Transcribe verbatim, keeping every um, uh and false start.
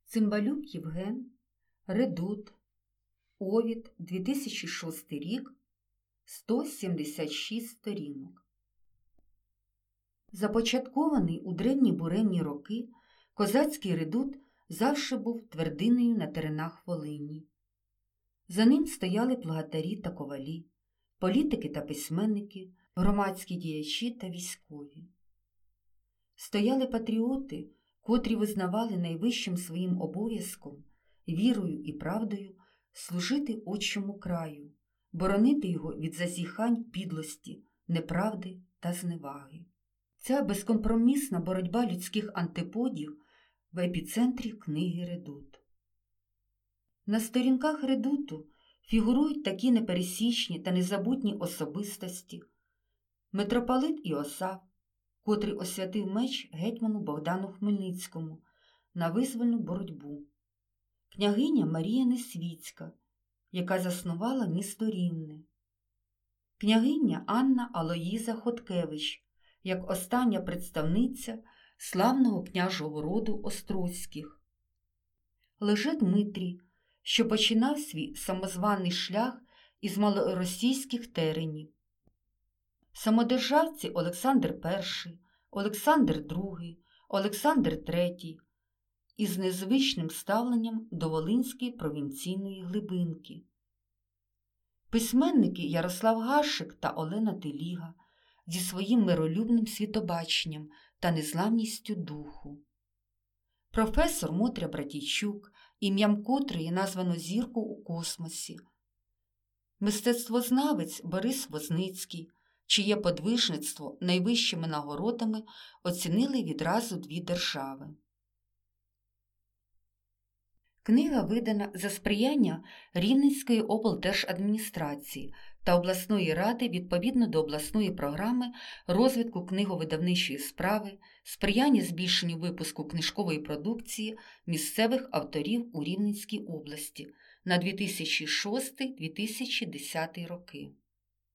Цимбалюк Євген, Редут, Овід, дві тисячі шостий рік, сто сімдесят шість сторінок. Започаткований у древні буремні роки, козацький редут завжди був твердинею на теренах Волині. За ним стояли плугатарі та ковалі, політики та письменники, громадські діячі та військові. Стояли патріоти, котрі визнавали найвищим своїм обов'язком, вірою і правдою служити отчому краю, боронити його від зазіхань підлості, неправди та зневаги. Ця безкомпромісна боротьба людських антиподів в епіцентрі книги «Редут». На сторінках «Редуту» фігурують такі непересічні та незабутні особистості: митрополит Іосаф, котрий освятив меч гетьману Богдану Хмельницькому на визвольну боротьбу, княгиня Марія Несвітська, яка заснувала місто Рівне, княгиня Анна Алоїза Хоткевич, як остання представниця славного княжого роду Острозьких, Лже Дмитрій, що починав свій самозваний шлях із малоросійських теренів, самодержавці Олександр Перший, Олександр Другий, Олександр Третій із незвичним ставленням до Волинської провінційної глибинки, письменники Ярослав Гашик та Олена Теліга зі своїм миролюбним світобаченням та незламністю духу, професор Мотря Братійчук, ім'ям котрої названо зірку у космосі, мистецтвознавець Борис Возницький, чиє подвижництво найвищими нагородами оцінили відразу дві держави. Книга видана за сприяння Рівненської облдержадміністрації та обласної ради відповідно до обласної програми розвитку книговидавничої справи, сприяння збільшенню випуску книжкової продукції місцевих авторів у Рівненській області на дві тисячі шостий - дві тисячі десятий роки.